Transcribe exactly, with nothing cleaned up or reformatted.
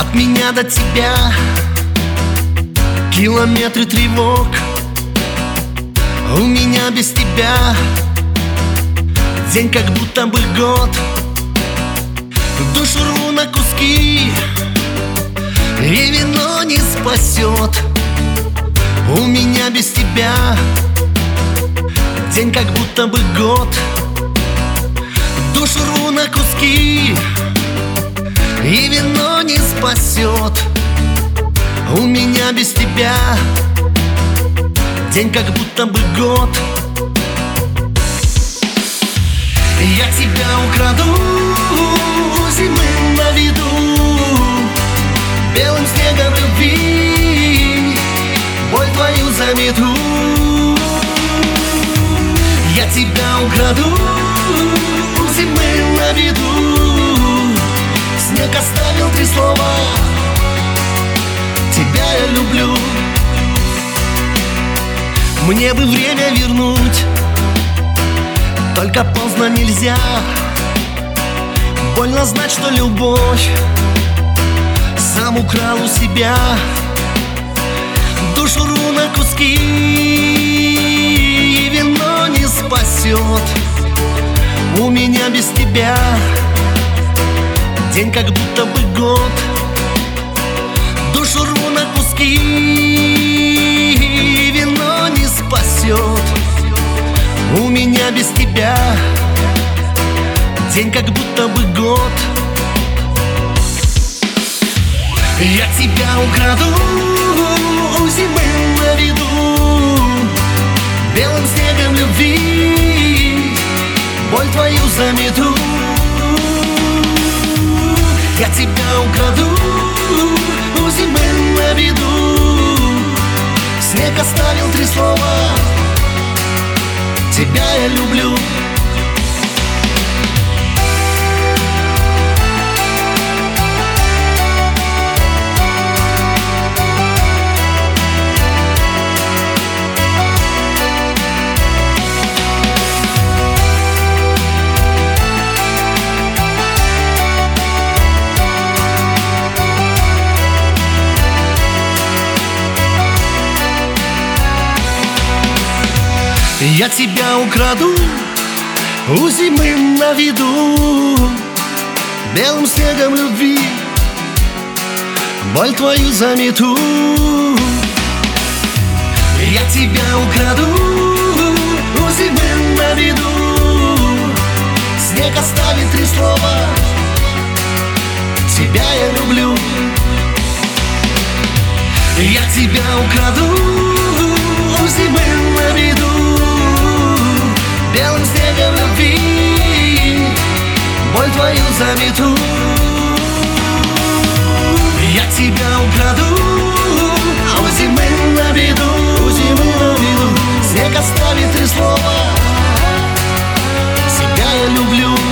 От меня до тебя километры тревог. У меня без тебя день как будто бы год. Душу рву на куски, и вино не спасет. У меня без тебя день как будто бы год. Душу рву на куски, и вино не спасет. У меня без тебя день как будто бы год. Я тебя украду, зимы на виду, белым снегом любви, боль твою замету. Я тебя украду, зимы на виду, снег оставил три слова: тебя я люблю. Мне бы время вернуть, только поздно нельзя. Больно знать, что любовь сам украл у себя. Душу рву на куски, и вино не спасет. У меня без тебя день как будто бы год. Душу рву на куски, и вино не спасет. У меня без тебя день как будто бы год. Я тебя украду, зимы на виду, белым снегом любви, боль твою замету. Я тебя украду, зимы на виду, снег оставил три слова: тебя я люблю. Я тебя украду, у зимы на виду, белым снегом любви, боль твою замету. Я тебя украду, у зимы на виду, снег оставит три слова: тебя я люблю. Я тебя украду, у зимы на виду, белым снегом любви, боль твою замету. Я тебя украду, а у зимы на виду, у зимы на виду, снег оставит три слова: себя я люблю.